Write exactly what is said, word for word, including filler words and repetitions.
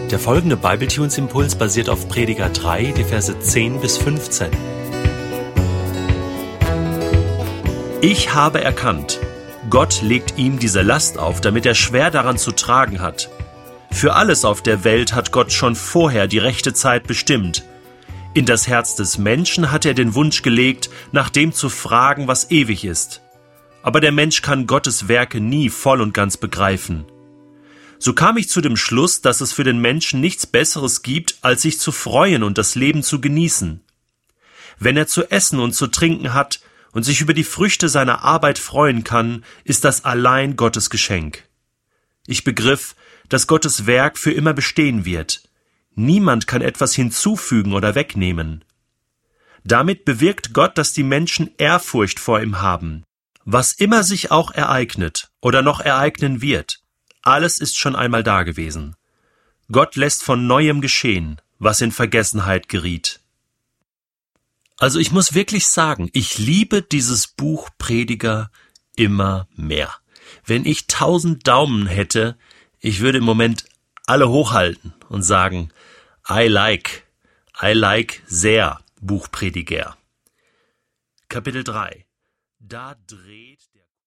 Der folgende Bibletunes-Impuls basiert auf Prediger drei, die Verse zehn bis fünfzehn. Ich habe erkannt, Gott legt ihm diese Last auf, damit er schwer daran zu tragen hat. Für alles auf der Welt hat Gott schon vorher die rechte Zeit bestimmt. In das Herz des Menschen hat er den Wunsch gelegt, nach dem zu fragen, was ewig ist. Aber der Mensch kann Gottes Werke nie voll und ganz begreifen. So kam ich zu dem Schluss, dass es für den Menschen nichts Besseres gibt, als sich zu freuen und das Leben zu genießen. Wenn er zu essen und zu trinken hat und sich über die Früchte seiner Arbeit freuen kann, ist das allein Gottes Geschenk. Ich begriff, dass Gottes Werk für immer bestehen wird. Niemand kann etwas hinzufügen oder wegnehmen. Damit bewirkt Gott, dass die Menschen Ehrfurcht vor ihm haben. Was immer sich auch ereignet oder noch ereignen wird, alles ist schon einmal da gewesen. Gott lässt von Neuem geschehen, was in Vergessenheit geriet. Also ich muss wirklich sagen, ich liebe dieses Buch Prediger immer mehr. Wenn ich tausend Daumen hätte, ich würde im Moment alle hochhalten und sagen, I like, I like sehr Buch Prediger. Kapitel drei. Da dreht